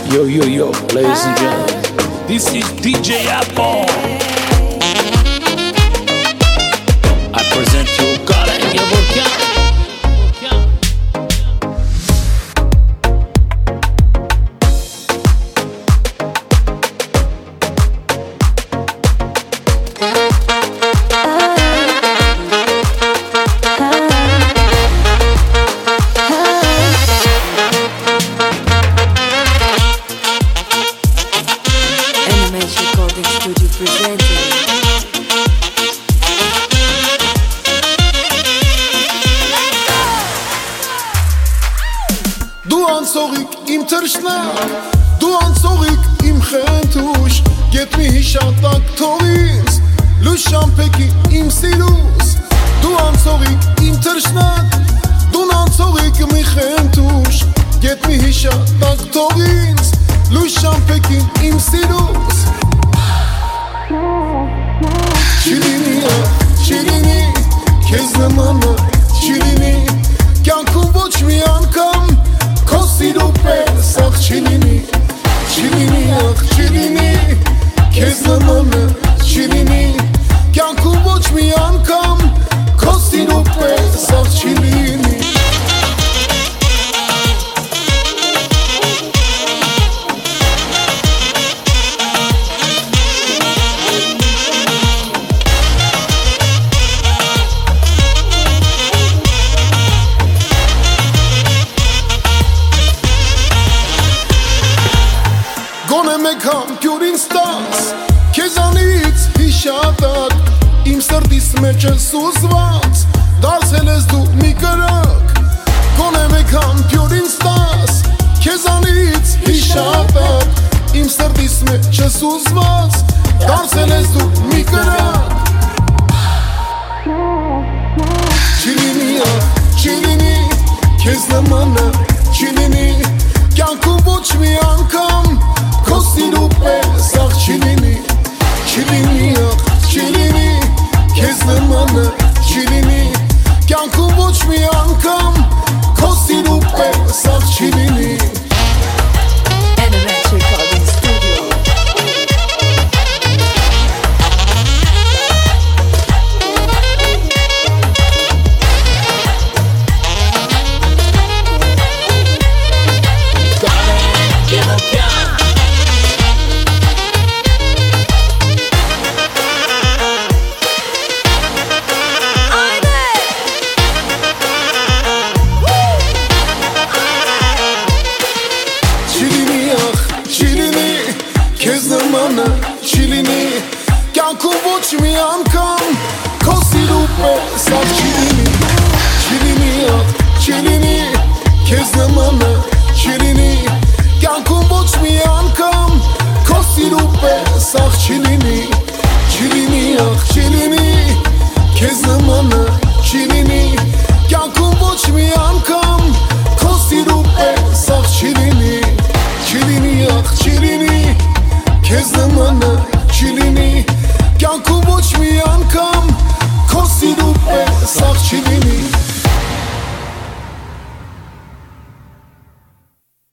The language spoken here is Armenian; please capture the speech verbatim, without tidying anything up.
Yo, yo, yo, ladies and gentlemen, this is D J Apple. I present you Karan Volcan. Դու անցողիկ իմ թռշնակ, դու անցողիկ իմ խնդուշ, գետ մի հիշատակ թող ինձ, լույս շամփեքի իմ սիրուս, դու անցողիկ իմ թռշնակ, դու անցողիկ մի խնդուշ, գետ մի հիշատակ թող ինձ, լույս շամփեքի իմ սիրուս, Չիլինի, չիլինի, քեզ նմանը, չիլինի, կյանքում ոչ մի անգամ Քո սիրո պես ախ չիլինի, չիլինի, ախ չիլինի, քեզ նմանը չիլինի, կյանքում ոչ մի անգամ Քո սիրո պես ախ չիլինի Գոնե մեկ համքյուրին ստաս, քեզանից հիշատակ, իմ սրտիս մեջ ես ուզված, դարձել ես դու մի կրակ, գոնե մեկ համքյուրին ստաս, քեզանից հիշատակ, իմ սրտիս մեջ ես ուզված, դարձել ես դու մի կրակ, Չիլինի, չիլինի, քեզ նմանը, չիլինի, կյանքում ոչ մի անգամ Քո սիրո պես ախ չիլինի, չիլինի, ախ չիլինի, քեզ նմանը չիլինի, կյանքում ոչ մի անգամ Քո սիրո պես ախ չիլինի Քեզ նմանը չիլինի, կյանքում ոչ մի անգամ Քո սիրո պես ախ չիլինի, չիլինի, ախ չիլինի, քեզ նմանը չիլինի, կյանքում ոչ մի անգամ Քո սիրո պես ախ չիլինի, չիլինի, ախ չիլինի, քեզ նմանը չիլինի, կյանքում ոչ մի անգամ Քո սիրո պես ախ չիլինի, չիլինի, ախ չիլինի Քեզ նմանը